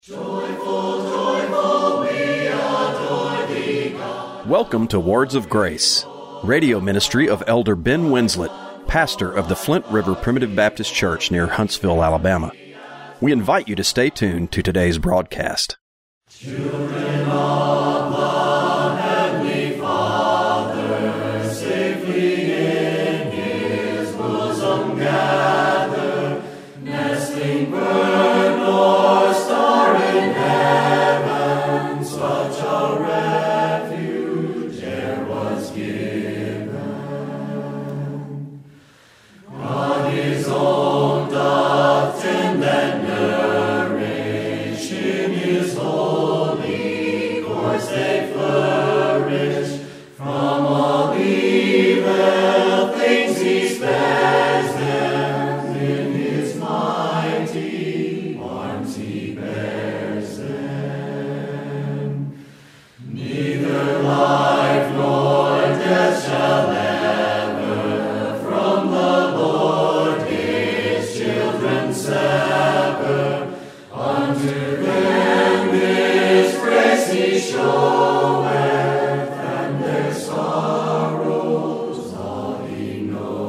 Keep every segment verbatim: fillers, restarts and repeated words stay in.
Joyful, joyful, we adore thee, God. Welcome to Words of Grace, radio ministry of Elder Ben Winslet, pastor of the Flint River Primitive Baptist Church near Huntsville, Alabama. We invite you to stay tuned to today's broadcast. Children of the Heavenly Father, safely in His bosom gather, nestling bird nor star in heaven, such a refuge e'er was given. God His own doth tend and nourish, in His holy course they flourish. From all evil things He spares them, in His mighty arms He bears them. Neither life nor death shall ever from the Lord His children sever. Unto them His grace He showeth, and their sorrows all He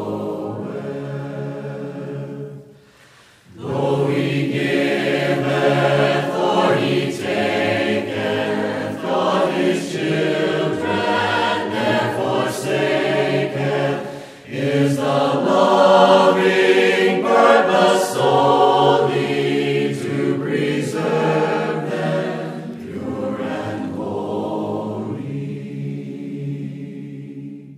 knoweth. Though He giveth or He taketh, God His children ne'er forsaketh, is the loving purpose solely to preserve them pure and holy.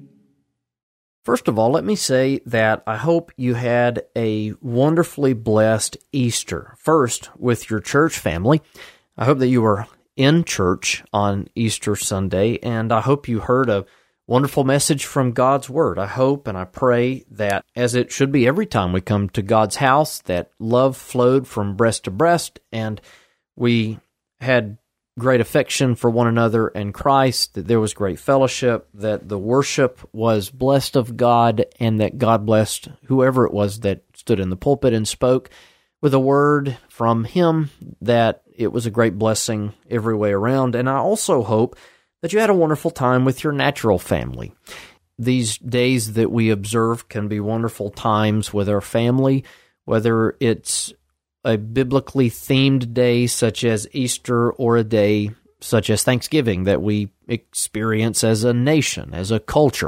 First of all, let me say that I hope you had a wonderfully blessed Easter. First, with your church family. I hope that you were in church on Easter Sunday, and I hope you heard a wonderful message from God's Word. I hope and I pray that, as it should be every time we come to God's house, that love flowed from breast to breast, and we had great affection for one another in Christ, that there was great fellowship, that the worship was blessed of God, and that God blessed whoever it was that stood in the pulpit and spoke with a word from Him, that it was a great blessing every way around. And I also hope that you had a wonderful time with your natural family. These days that we observe can be wonderful times with our family, whether it's a biblically themed day such as Easter or a day such as Thanksgiving that we experience as a nation, as a culture.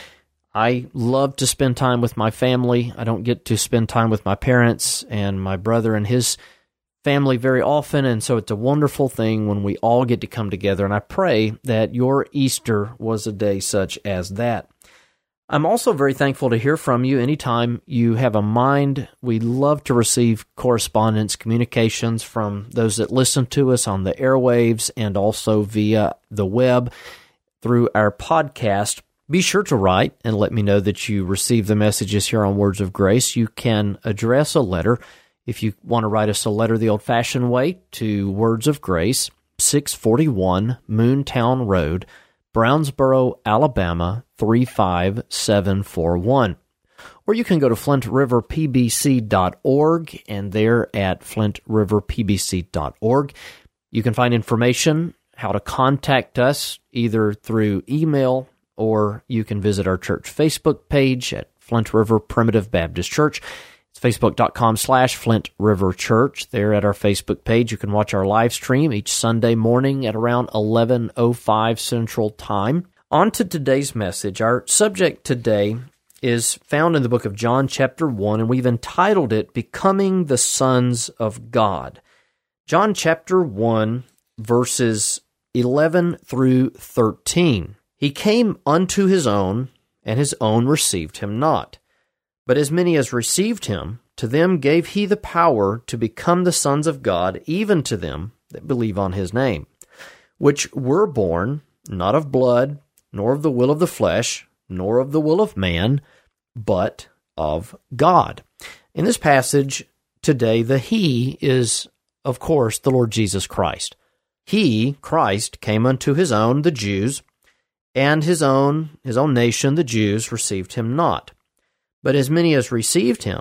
I love to spend time with my family. I don't get to spend time with my parents and my brother and his family very often, and so it's a wonderful thing when we all get to come together, and I pray that your Easter was a day such as that. I'm also very thankful to hear from you anytime you have a mind. We love to receive correspondence, communications from those that listen to us on the airwaves and also via the web through our podcast. Be sure to write and let me know that you receive the messages here on Words of Grace. You can address a letter, if you want to write us a letter the old-fashioned way, to Words of Grace, six forty-one Moontown Road, Brownsboro, Alabama, three five seven four one. Or you can go to flint river p b c dot org, and there at flint river p b c dot org, you can find information how to contact us either through email, or you can visit our church Facebook page at Flint River Primitive Baptist Church. It's facebook.com slash Flint River Church. There at our Facebook page, you can watch our live stream each Sunday morning at around eleven oh five Central Time. On to today's message. Our subject today is found in the book of John chapter one, and we've entitled it, Becoming the Sons of God. John chapter one, verses eleven through thirteen. He came unto his own, and his own received him not. But as many as received him, to them gave he the power to become the sons of God, even to them that believe on his name, which were born not of blood, nor of the will of the flesh, nor of the will of man, but of God. In this passage today, the He is, of course, the Lord Jesus Christ. He, Christ, came unto his own, the Jews, and his own, his own nation, the Jews, received him not. But as many as received him,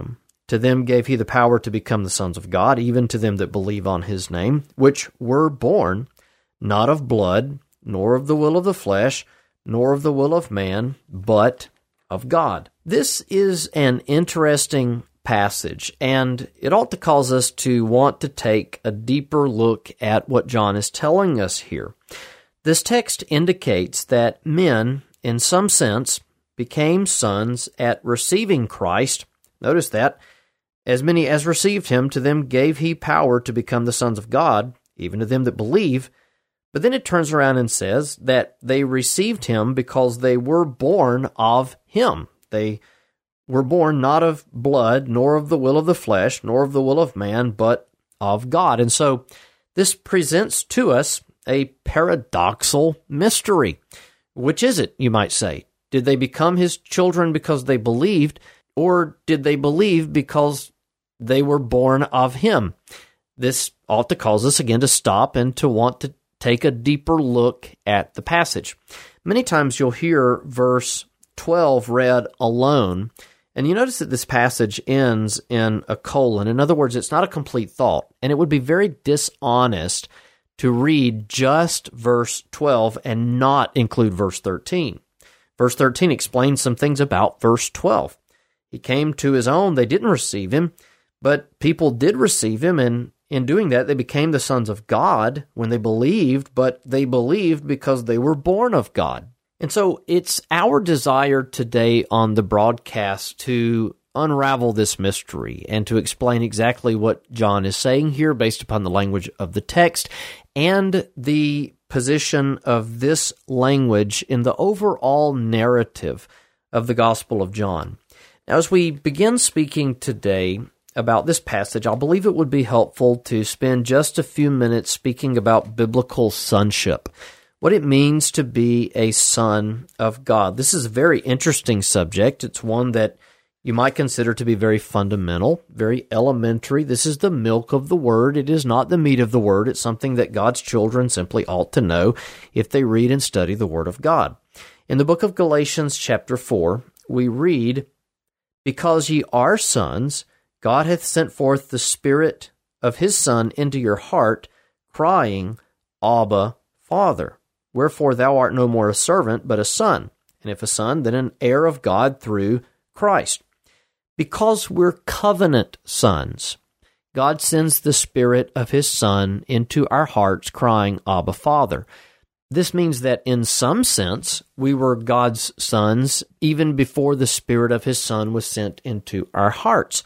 To them gave he the power to become the sons of God, even to them that believe on his name, which were born not of blood, nor of the will of the flesh, nor of the will of man, but of God. This is an interesting passage, and it ought to cause us to want to take a deeper look at what John is telling us here. This text indicates that men, in some sense, became sons at receiving Christ. Notice that. As many as received him, to them gave he power to become the sons of God, even to them that believe. But then it turns around and says that they received him because they were born of him. They were born not of blood, nor of the will of the flesh, nor of the will of man, but of God. And so this presents to us a paradoxical mystery. Which is it, you might say? Did they become his children because they believed, or did they believe because they were born of him? This ought to cause us again to stop and to want to take a deeper look at the passage. Many times you'll hear verse twelve read alone, and you notice that this passage ends in a colon. In other words, it's not a complete thought, and it would be very dishonest to read just verse twelve and not include verse thirteen. Verse thirteen explains some things about verse twelve. He came to his own, they didn't receive him, but people did receive him, and in doing that, they became the sons of God when they believed, but they believed because they were born of God. And so it's our desire today on the broadcast to unravel this mystery and to explain exactly what John is saying here based upon the language of the text and the position of this language in the overall narrative of the Gospel of John. Now, as we begin speaking today about this passage, I believe it would be helpful to spend just a few minutes speaking about biblical sonship, what it means to be a son of God. This is a very interesting subject. It's one that you might consider to be very fundamental, very elementary. This is the milk of the Word. It is not the meat of the Word. It's something that God's children simply ought to know if they read and study the Word of God. In the book of Galatians chapter four, we read, "Because ye are sons, God hath sent forth the Spirit of his Son into your heart, crying, Abba, Father. Wherefore thou art no more a servant, but a son. And if a son, then an heir of God through Christ." Because we're covenant sons, God sends the Spirit of his Son into our hearts, crying, Abba, Father. This means that in some sense, we were God's sons even before the Spirit of his Son was sent into our hearts.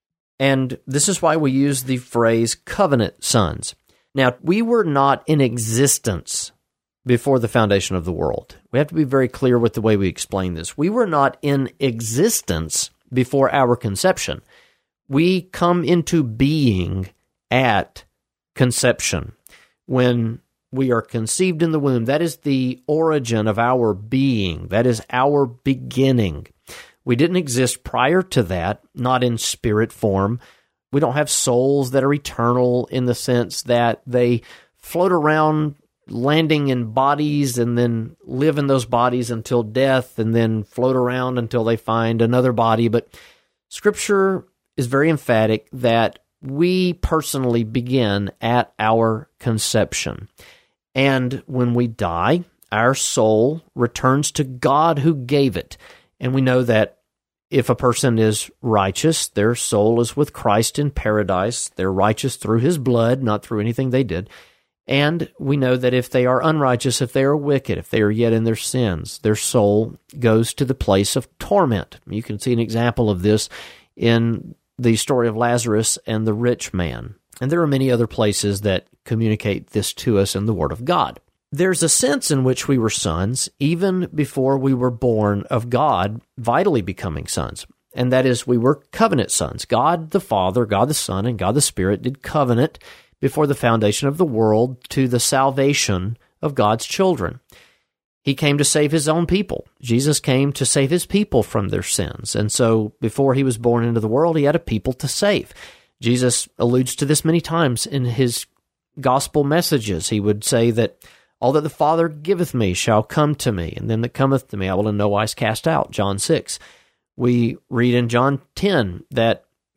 And this is why we use the phrase covenant sons. Now, we were not in existence before the foundation of the world. We have to be very clear with the way we explain this. We were not in existence before our conception. We come into being at conception. When we are conceived in the womb, that is the origin of our being. That is our beginning. We didn't exist prior to that, not in spirit form. We don't have souls that are eternal in the sense that they float around landing in bodies and then live in those bodies until death and then float around until they find another body. But Scripture is very emphatic that we personally begin at our conception. And when we die, our soul returns to God who gave it. And we know that if a person is righteous, their soul is with Christ in paradise. They're righteous through his blood, not through anything they did. And we know that if they are unrighteous, if they are wicked, if they are yet in their sins, their soul goes to the place of torment. You can see an example of this in the story of Lazarus and the rich man. And there are many other places that communicate this to us in the Word of God. There's a sense in which we were sons even before we were born of God, vitally becoming sons. And that is, we were covenant sons. God the Father, God the Son, and God the Spirit did covenant before the foundation of the world to the salvation of God's children. He came to save his own people. Jesus came to save his people from their sins. And so before he was born into the world, he had a people to save. Jesus alludes to this many times in his gospel messages. He would say that all that the Father giveth me shall come to me, and them that cometh to me I will in no wise cast out, John six. We read in John ten that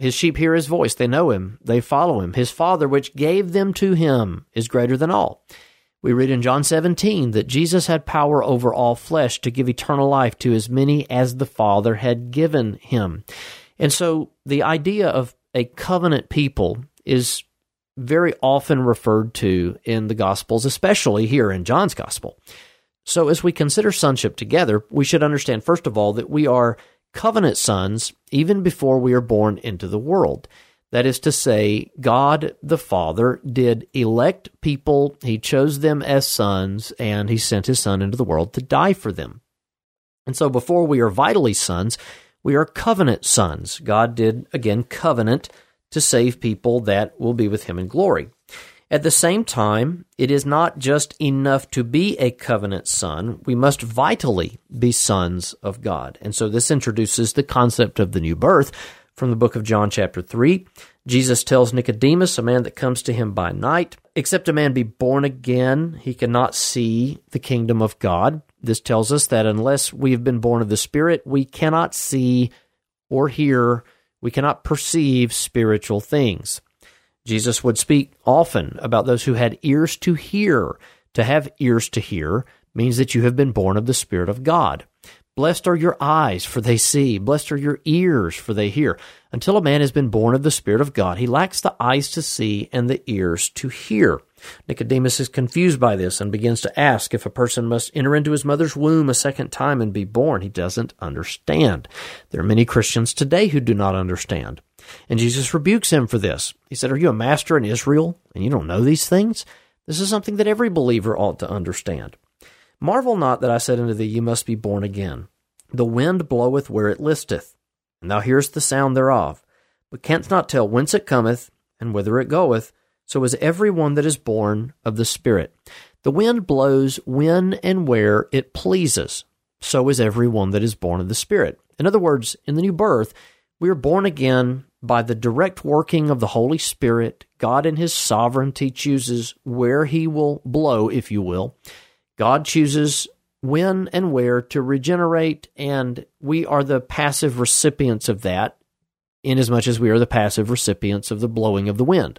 His sheep hear his voice. They know him. They follow him. His Father, which gave them to him, is greater than all. We read in John seventeen that Jesus had power over all flesh to give eternal life to as many as the Father had given him. And so the idea of a covenant people is very often referred to in the Gospels, especially here in John's Gospel. So as we consider sonship together, we should understand, first of all, that we are covenant sons even before we are born into the world. That is to say, God the Father did elect people, He chose them as sons, and He sent His Son into the world to die for them. And so before we are vitally sons, we are covenant sons. God did, again, covenant to save people that will be with Him in glory. At the same time, it is not just enough to be a covenant son. We must vitally be sons of God. And so this introduces the concept of the new birth from the book of John chapter three. Jesus tells Nicodemus, a man that comes to him by night, except a man be born again, he cannot see the kingdom of God. This tells us that unless we have been born of the Spirit, we cannot see or hear, we cannot perceive spiritual things. Jesus would speak often about those who had ears to hear. To have ears to hear means that you have been born of the Spirit of God. Blessed are your eyes, for they see. Blessed are your ears, for they hear. Until a man has been born of the Spirit of God, he lacks the eyes to see and the ears to hear. Nicodemus is confused by this and begins to ask if a person must enter into his mother's womb a second time and be born. He doesn't understand. There are many Christians today who do not understand. And Jesus rebukes him for this. He said, "Are you a master in Israel, and you don't know these things? This is something that every believer ought to understand. Marvel not that I said unto thee, you must be born again. The wind bloweth where it listeth, and thou hearest the sound thereof, but canst not tell whence it cometh, and whither it goeth. So is every one that is born of the Spirit. The wind blows when and where it pleases. So is every one that is born of the Spirit." In other words, in the new birth, we are born again by the direct working of the Holy Spirit. God in His sovereignty chooses where He will blow, if you will. God chooses when and where to regenerate, and we are the passive recipients of that, inasmuch as we are the passive recipients of the blowing of the wind.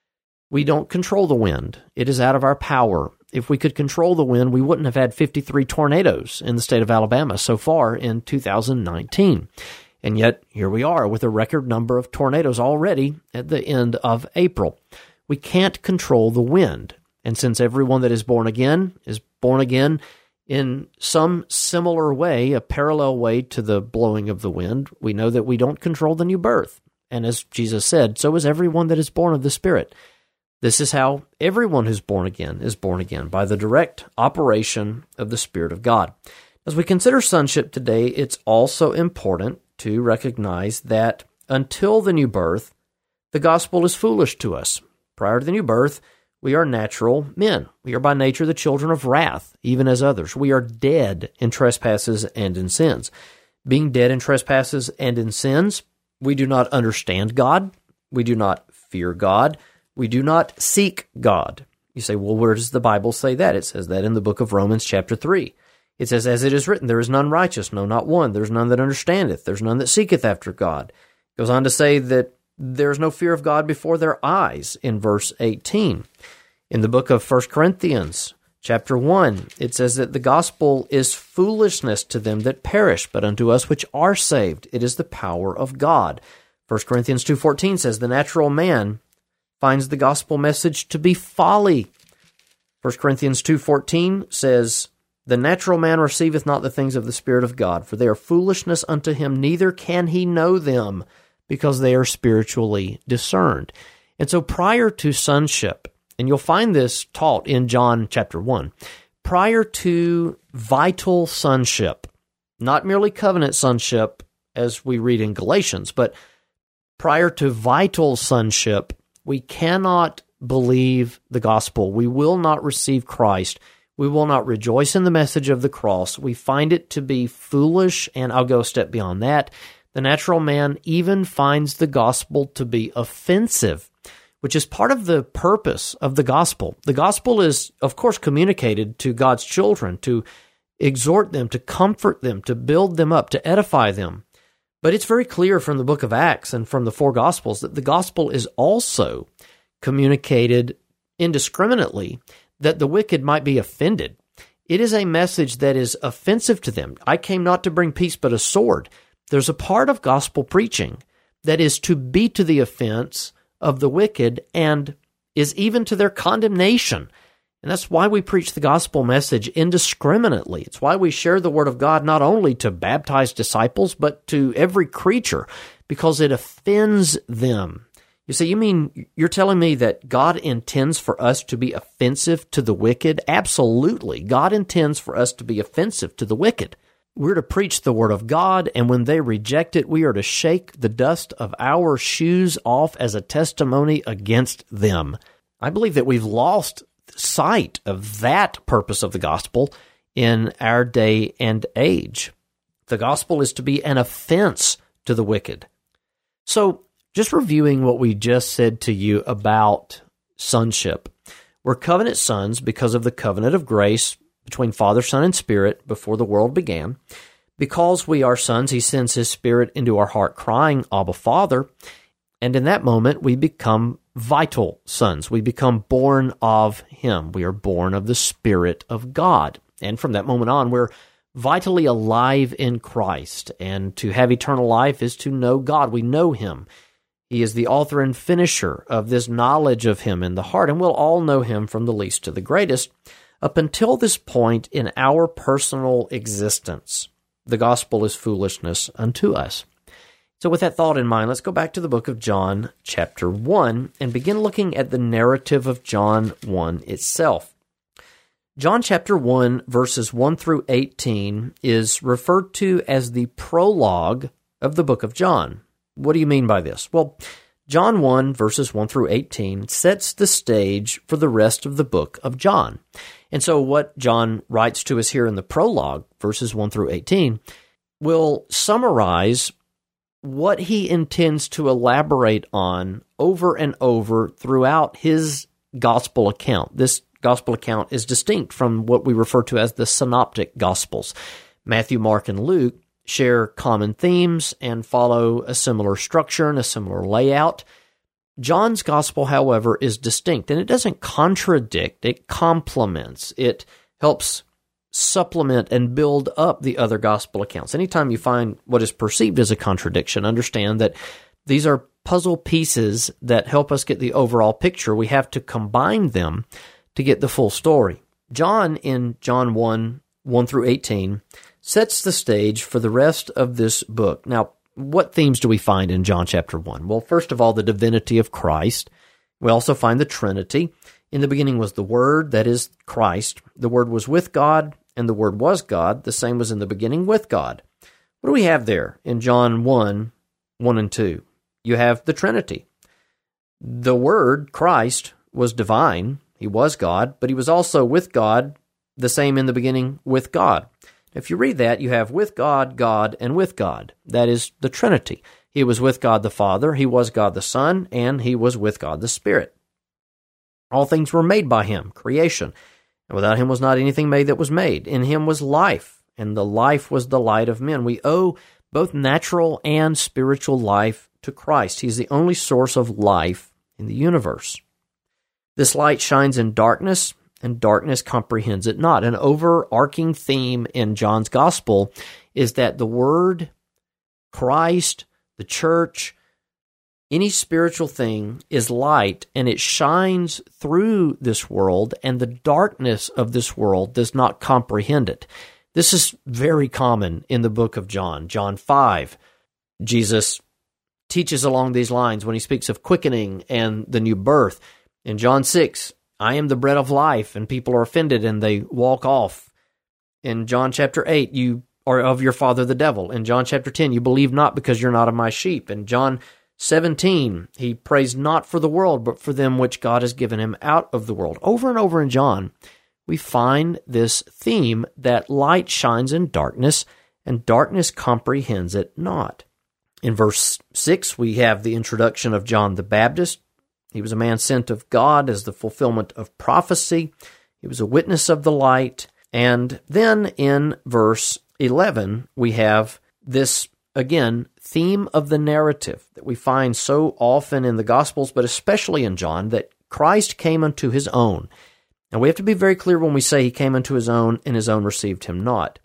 We don't control the wind. It is out of our power. If we could control the wind, we wouldn't have had fifty-three tornadoes in the state of Alabama so far in two thousand nineteen. And yet, here we are with a record number of tornadoes already at the end of April. We can't control the wind. And since everyone that is born again is born again in some similar way, a parallel way to the blowing of the wind, we know that we don't control the new birth. And as Jesus said, so is everyone that is born of the Spirit. This is how everyone who's born again is born again, by the direct operation of the Spirit of God. As we consider sonship today, it's also important to recognize that until the new birth, the gospel is foolish to us. Prior to the new birth, we are natural men. We are by nature the children of wrath, even as others. We are dead in trespasses and in sins. Being dead in trespasses and in sins, we do not understand God. We do not fear God. We do not seek God. You say, well, where does the Bible say that? It says that in the book of Romans chapter three. It says, as it is written, there is none righteous, no, not one. There's none that understandeth. There's none that seeketh after God. It goes on to say that there is no fear of God before their eyes in verse eighteen. In the book of First Corinthians chapter one, it says that the gospel is foolishness to them that perish, but unto us which are saved, it is the power of God. First Corinthians two fourteen says, the natural man finds the gospel message to be folly. First Corinthians two fourteen says, the natural man receiveth not the things of the Spirit of God, for they are foolishness unto him, neither can he know them, because they are spiritually discerned. And so prior to sonship, and you'll find this taught in John chapter one, prior to vital sonship, not merely covenant sonship, as we read in Galatians, but prior to vital sonship, we cannot believe the gospel. We will not receive Christ. We will not rejoice in the message of the cross. We find it to be foolish, and I'll go a step beyond that. The natural man even finds the gospel to be offensive, which is part of the purpose of the gospel. The gospel is, of course, communicated to God's children to exhort them, to comfort them, to build them up, to edify them. But it's very clear from the book of Acts and from the four Gospels that the gospel is also communicated indiscriminately, that the wicked might be offended. It is a message that is offensive to them. I came not to bring peace but a sword. There's a part of gospel preaching that is to be to the offense of the wicked and is even to their condemnation. And that's why we preach the gospel message indiscriminately. It's why we share the word of God not only to baptized disciples, but to every creature, because it offends them. You say, you mean you're telling me that God intends for us to be offensive to the wicked? Absolutely. God intends for us to be offensive to the wicked. We're to preach the word of God, and when they reject it, we are to shake the dust of our shoes off as a testimony against them. I believe that we've lost sight of that purpose of the gospel in our day and age. The gospel is to be an offense to the wicked. So, just reviewing what we just said to you about sonship. We're covenant sons because of the covenant of grace between Father, Son, and Spirit before the world began. Because we are sons, He sends His Spirit into our heart crying, Abba, Father. And in that moment, we become vital sons. We become born of Him. We are born of the Spirit of God. And from that moment on, we're vitally alive in Christ. And to have eternal life is to know God. We know Him. He is the author and finisher of this knowledge of Him in the heart, and we'll all know Him from the least to the greatest. Up until this point in our personal existence, the gospel is foolishness unto us. So with that thought in mind, let's go back to the book of John, chapter one, and begin looking at the narrative of John one itself. John chapter one, verses one through eighteen, is referred to as the prologue of the book of John. What do you mean by this? Well, John one, verses one through eighteen, sets the stage for the rest of the book of John. And so what John writes to us here in the prologue, verses one through eighteen, will summarize what he intends to elaborate on over and over throughout his gospel account. This gospel account is distinct from what we refer to as the synoptic gospels. Matthew, Mark, and Luke share common themes and follow a similar structure and a similar layout. John's gospel, however, is distinct, and it doesn't contradict, it complements, it helps supplement and build up the other gospel accounts. Anytime you find what is perceived as a contradiction, understand that these are puzzle pieces that help us get the overall picture. We have to combine them to get the full story. John, in John one, one through eighteen, sets the stage for the rest of this book. Now, what themes do we find in John chapter one? Well, first of all, the divinity of Christ. We also find the Trinity. In the beginning was the Word, that is Christ. The Word was with God, and the Word was God. The same was in the beginning with God. What do we have there in John one, one and two? You have the Trinity. The Word, Christ, was divine. He was God, but He was also with God, the same in the beginning with God. If you read that, you have with God, God, and with God. That is the Trinity. He was with God the Father, He was God the Son, and He was with God the Spirit. All things were made by Him, creation. And without Him was not anything made that was made. In Him was life, and the life was the light of men. We owe both natural and spiritual life to Christ. He's the only source of life in the universe. This light shines in darkness, and darkness comprehends it not. An overarching theme in John's gospel is that the Word, Christ, the church, any spiritual thing is light, and it shines through this world, and the darkness of this world does not comprehend it. This is very common in the book of John. John five, Jesus teaches along these lines when he speaks of quickening and the new birth. In John six, I am the bread of life, and people are offended and they walk off. In John chapter eight, you are of your father the devil. In John chapter ten, you believe not because you're not of my sheep. In John seventeen, he prays not for the world, but for them which God has given him out of the world. Over and over in John, we find this theme that light shines in darkness, and darkness comprehends it not. In verse six, we have the introduction of John the Baptist. He was a man sent of God as the fulfillment of prophecy. He was a witness of the light. And then in verse eleven, we have this again, theme of the narrative that we find so often in the Gospels, but especially in John, that Christ came unto his own. Now, we have to be very clear when we say he came unto his own and his own received him not.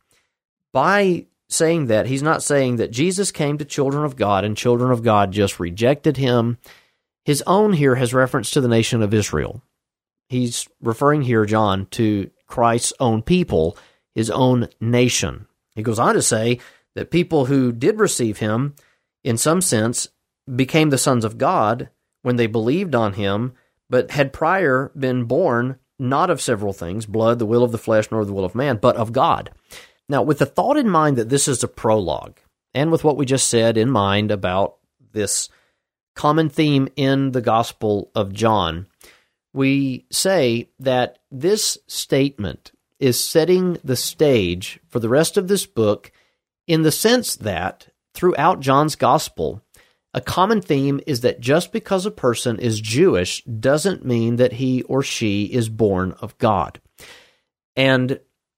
By saying that, he's not saying that Jesus came to children of God and children of God just rejected him. His own here has reference to the nation of Israel. He's referring here, John, to Christ's own people, his own nation. He goes on to say that people who did receive him, in some sense, became the sons of God when they believed on him, but had prior been born not of several things, blood, the will of the flesh, nor the will of man, but of God. Now, with the thought in mind that this is a prologue, and with what we just said in mind about this common theme in the Gospel of John, we say that this statement is setting the stage for the rest of this book in the sense that throughout John's Gospel, a common theme is that just because a person is Jewish doesn't mean that he or she is born of God. And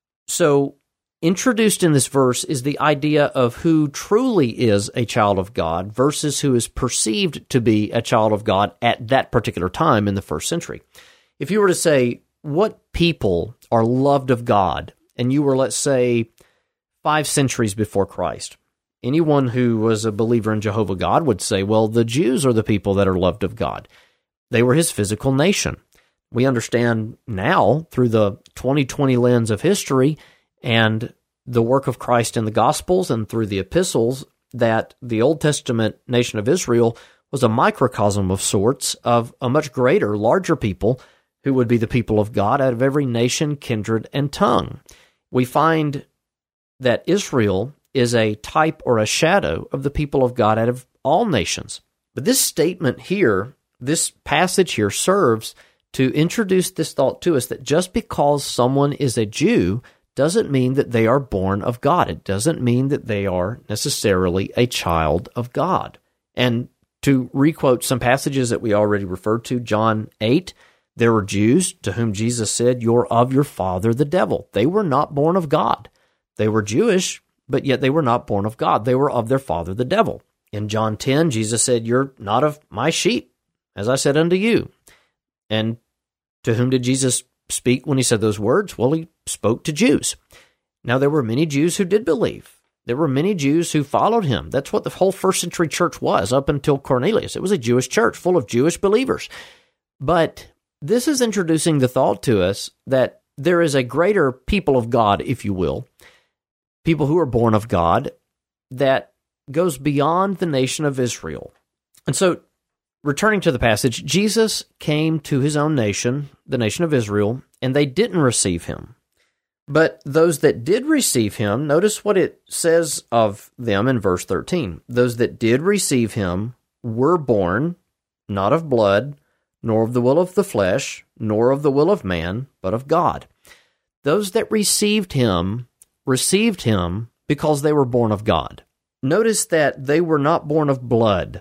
so introduced in this verse is the idea of who truly is a child of God versus who is perceived to be a child of God at that particular time in the first century. If you were to say, what people are loved of God, and you were, let's say, five centuries before Christ, anyone who was a believer in Jehovah God would say, well, the Jews are the people that are loved of God. They were his physical nation. We understand now, through the twenty twenty lens of history and the work of Christ in the Gospels and through the epistles, that the Old Testament nation of Israel was a microcosm of sorts of a much greater, larger people who would be the people of God out of every nation, kindred, and tongue. We find that Israel is a type or a shadow of the people of God out of all nations. But this statement here, this passage here, serves to introduce this thought to us that just because someone is a Jew doesn't mean that they are born of God. It doesn't mean that they are necessarily a child of God. And to requote some passages that we already referred to, John eight, there were Jews to whom Jesus said, "You're of your father the devil." They were not born of God. They were Jewish, but yet they were not born of God. They were of their father the devil. In John ten, Jesus said, "You're not of my sheep, as I said unto you." And to whom did Jesus speak when he said those words? Well, he spoke to Jews. Now, there were many Jews who did believe. There were many Jews who followed him. That's what the whole first century church was up until Cornelius. It was a Jewish church full of Jewish believers. But this is introducing the thought to us that there is a greater people of God, if you will, people who are born of God, that goes beyond the nation of Israel. And so, returning to the passage, Jesus came to his own nation, the nation of Israel, and they didn't receive him. But those that did receive him, notice what it says of them in verse thirteen. Those that did receive him were born, not of blood, nor of the will of the flesh, nor of the will of man, but of God. Those that received him, received him because they were born of God. Notice that they were not born of blood.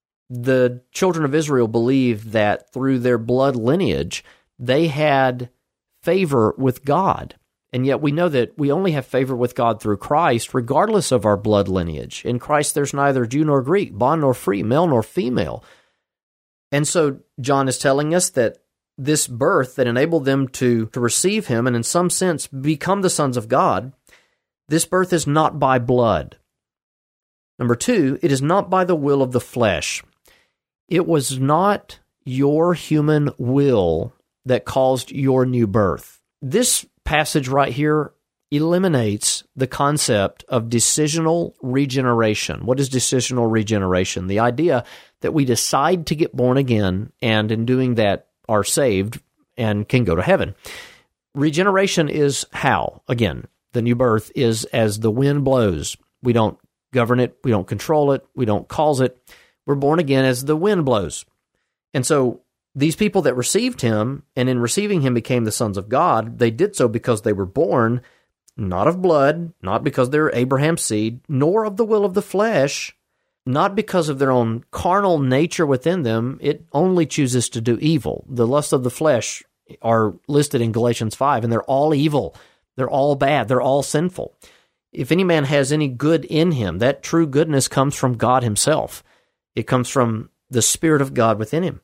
The children of Israel believed that through their blood lineage, they had favor with God. And yet we know that we only have favor with God through Christ, regardless of our blood lineage. In Christ, there's neither Jew nor Greek, bond nor free, male nor female. And so John is telling us that this birth that enabled them to, to receive him and in some sense become the sons of God, this birth is not by blood. Number two, it is not by the will of the flesh. It was not your human will that caused your new birth. This passage right here eliminates the concept of decisional regeneration. What is decisional regeneration? The idea that we decide to get born again, and in doing that are saved and can go to heaven. Regeneration is how? Again, the new birth is as the wind blows. We don't govern it, we don't control it, we don't cause it. We're born again as the wind blows. And so these people that received him, and in receiving him became the sons of God, they did so because they were born not of blood, not because they're Abraham's seed, nor of the will of the flesh, not because of their own carnal nature within them. It only chooses to do evil. The lusts of the flesh are listed in Galatians five, and they're all evil. They're all bad. They're all sinful. If any man has any good in him, that true goodness comes from God himself. It comes from the Spirit of God within him.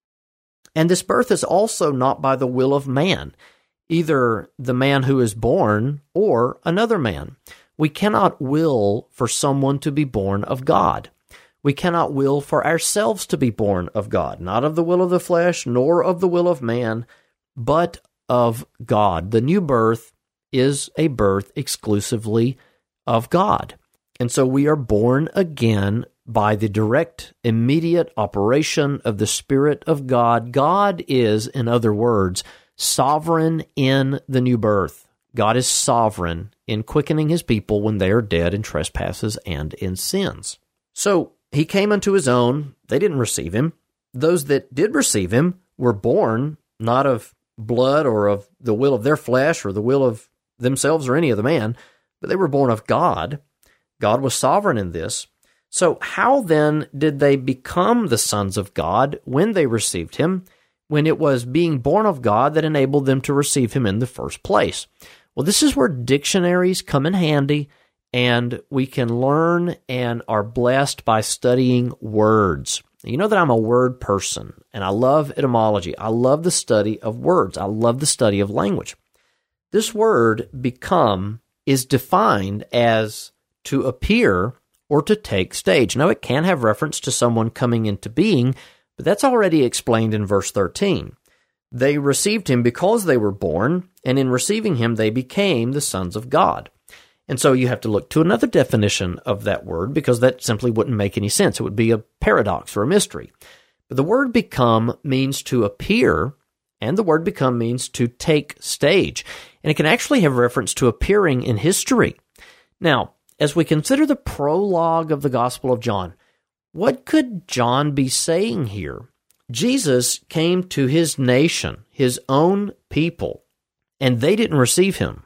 And this birth is also not by the will of man, either the man who is born or another man. We cannot will for someone to be born of God. We cannot will for ourselves to be born of God, not of the will of the flesh, nor of the will of man, but of God. The new birth is a birth exclusively of God. And so we are born again by the direct, immediate operation of the Spirit of God. God is, in other words, sovereign in the new birth. God is sovereign in quickening his people when they are dead in trespasses and in sins. So he came unto his own. They didn't receive him. Those that did receive him were born not of blood or of the will of their flesh or the will of themselves or any other man, but they were born of God. God was sovereign in this. So how then did they become the sons of God when they received him, when it was being born of God that enabled them to receive him in the first place? Well, this is where dictionaries come in handy, and we can learn and are blessed by studying words. You know that I'm a word person, and I love etymology. I love the study of words. I love the study of language. This word, become, is defined as to appear or to take stage. Now, it can have reference to someone coming into being, but that's already explained in verse thirteen. They received him because they were born, and in receiving him, they became the sons of God. And so you have to look to another definition of that word, because that simply wouldn't make any sense. It would be a paradox or a mystery. But the word become means to appear, and the word become means to take stage. And it can actually have reference to appearing in history. Now, as we consider the prologue of the Gospel of John, what could John be saying here? Jesus came to his nation, his own people, and they didn't receive him.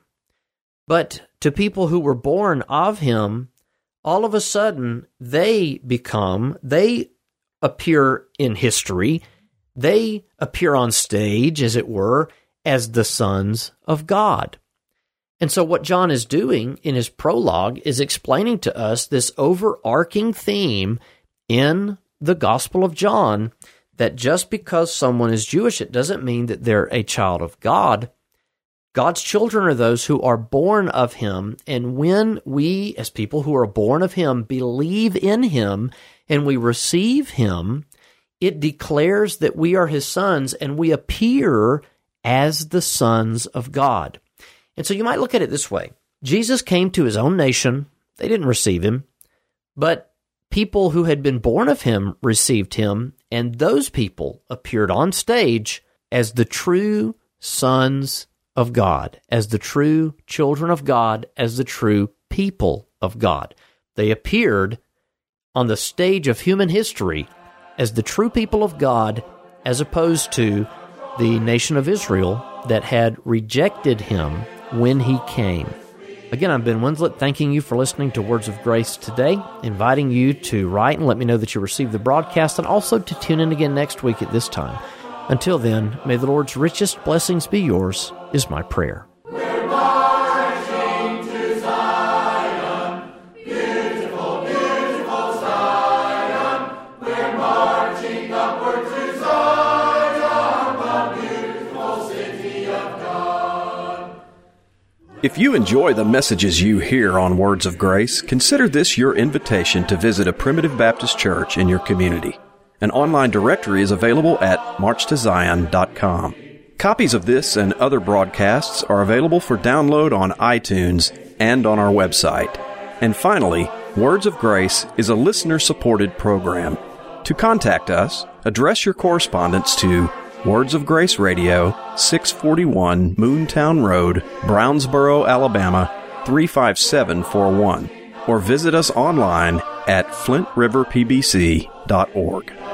But to people who were born of him, all of a sudden, they become, they appear in history, they appear on stage, as it were, as the sons of God. And so what John is doing in his prologue is explaining to us this overarching theme in the Gospel of John, that just because someone is Jewish, it doesn't mean that they're a child of God. God's children are those who are born of him, and when we, as people who are born of him, believe in him and we receive him, it declares that we are his sons and we appear as the sons of God. And so you might look at it this way. Jesus came to his own nation. They didn't receive him, but people who had been born of him received him, and those people appeared on stage as the true sons of God, as the true children of God, as the true people of God. They appeared on the stage of human history as the true people of God, as opposed to the nation of Israel that had rejected him when he came. Again, I'm Ben Winslet, thanking you for listening to Words of Grace today, inviting you to write and let me know that you received the broadcast, and also to tune in again next week at this time. Until then, may the Lord's richest blessings be yours, is my prayer. We're marching to Zion, beautiful, beautiful Zion. We're marching upward to Zion, the beautiful city of God. If you enjoy the messages you hear on Words of Grace, consider this your invitation to visit a Primitive Baptist church in your community. An online directory is available at march to zion dot com. Copies of this and other broadcasts are available for download on iTunes and on our website. And finally, Words of Grace is a listener-supported program. To contact us, address your correspondence to Words of Grace Radio, six forty-one Moontown Road, Brownsboro, Alabama, three five seven four one, or visit us online at flint river p b c dot org.